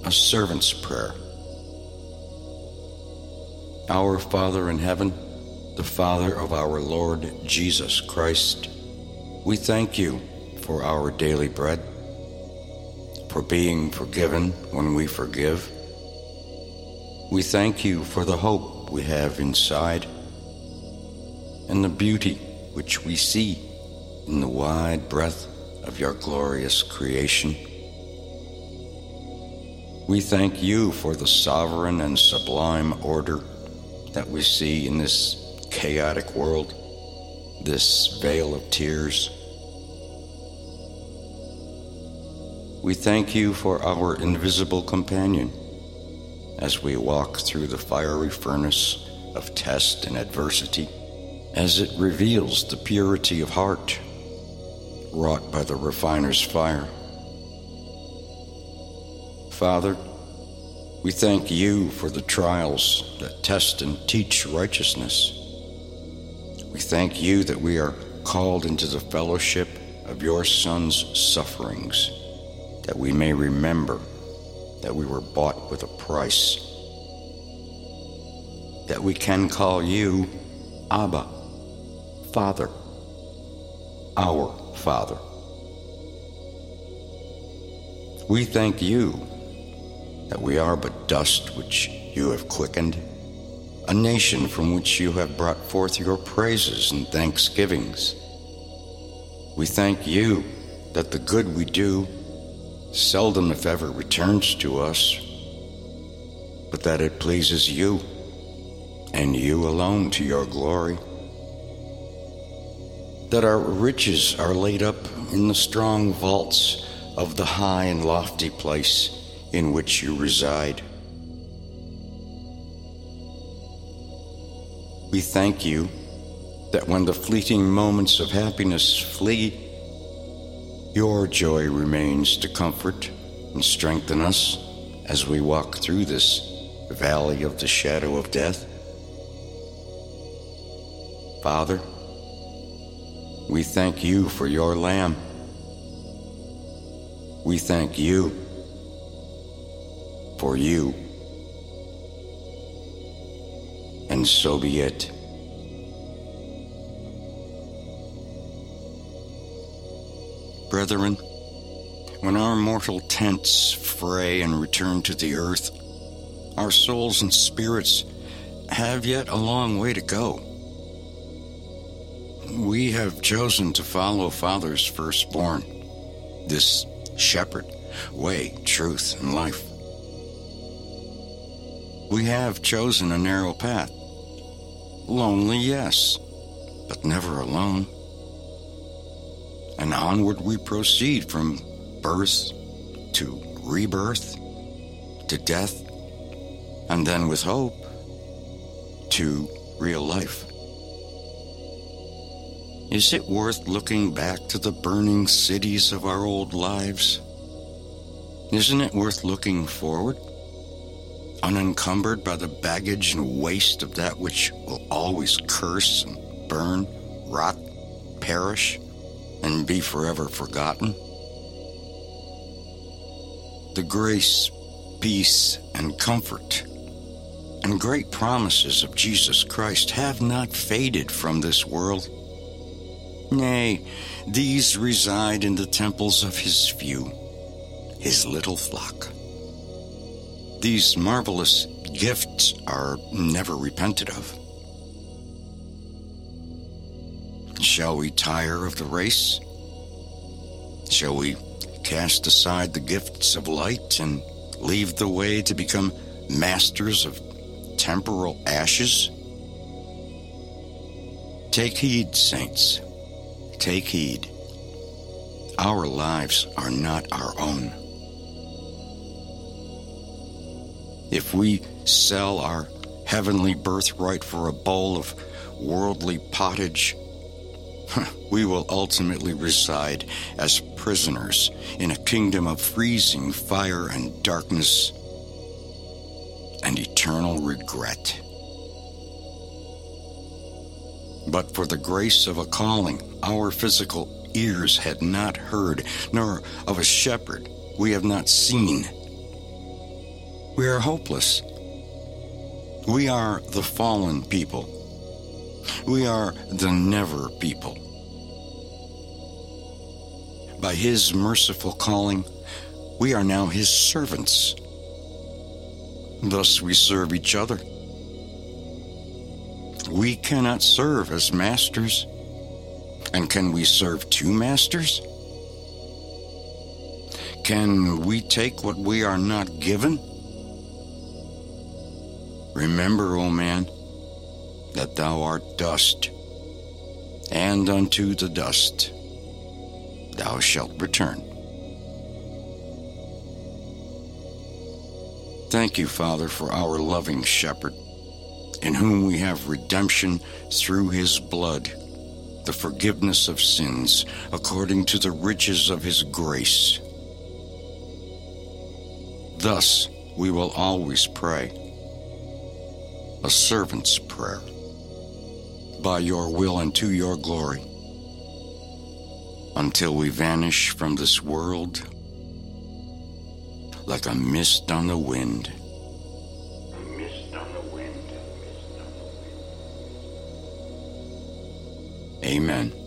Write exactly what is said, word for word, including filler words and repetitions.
a servant's prayer. Our Father in heaven, the Father of our Lord Jesus Christ, we thank you for our daily bread, for being forgiven when we forgive. We thank you for the hope we have inside and the beauty which we see in the wide breadth of your glorious creation. We thank you for the sovereign and sublime order that we see in this chaotic world, this vale of tears. We thank you for our invisible companion as we walk through the fiery furnace of test and adversity, as it reveals the purity of heart wrought by the refiner's fire. Father, we thank you for the trials that test and teach righteousness. We thank you that we are called into the fellowship of your Son's sufferings, that we may remember that we were bought with a price, that we can call you Abba, Father, our Father. We thank you that we are but dust which you have quickened, a nation from which you have brought forth your praises and thanksgivings. We thank you that the good we do seldom, if ever, returns to us, but that it pleases you, and you alone, to your glory. That our riches are laid up in the strong vaults of the high and lofty place in which you reside. We thank you that when the fleeting moments of happiness flee, your joy remains to comfort and strengthen us as we walk through this valley of the shadow of death. Father, we thank you for your Lamb. We thank you for you. And so be it. Brethren, when our mortal tents fray and return to the earth, our souls and spirits have yet a long way to go. We have chosen to follow Father's firstborn, this shepherd, way, truth, and life. We have chosen a narrow path. Lonely, yes, but never alone. And onward we proceed from birth to rebirth, to death, and then with hope to real life. Is it worth looking back to the burning cities of our old lives? Isn't it worth looking forward, unencumbered by the baggage and waste of that which will always curse and burn, rot, perish, and be forever forgotten? The grace, peace, and comfort, and great promises of Jesus Christ have not faded from this world. Nay, these reside in the temples of his few, his little flock. These marvelous gifts are never repented of. Shall we tire of the race? Shall we cast aside the gifts of light and leave the way to become masters of temporal ashes? Take heed, saints. Take heed. Our lives are not our own. If we sell our heavenly birthright for a bowl of worldly pottage, we will ultimately reside as prisoners in a kingdom of freezing fire and darkness and eternal regret. But for the grace of a calling our physical ears had not heard, nor of a shepherd we have not seen, We are hopeless. We are the fallen people. We are the never people. By His merciful calling, we are now His servants. Thus we serve each other. We cannot serve as masters. And can we serve two masters? Can we take what we are not given? Remember, O man, that thou art dust, and unto the dust thou shalt return. Thank you, Father, for our loving shepherd, in whom we have redemption through his blood, the forgiveness of sins, according to the riches of his grace. Thus we will always pray, a servant's prayer, by your will and to your glory, until we vanish from this world like a mist on the wind. A mist on the wind. A mist on the wind. Amen.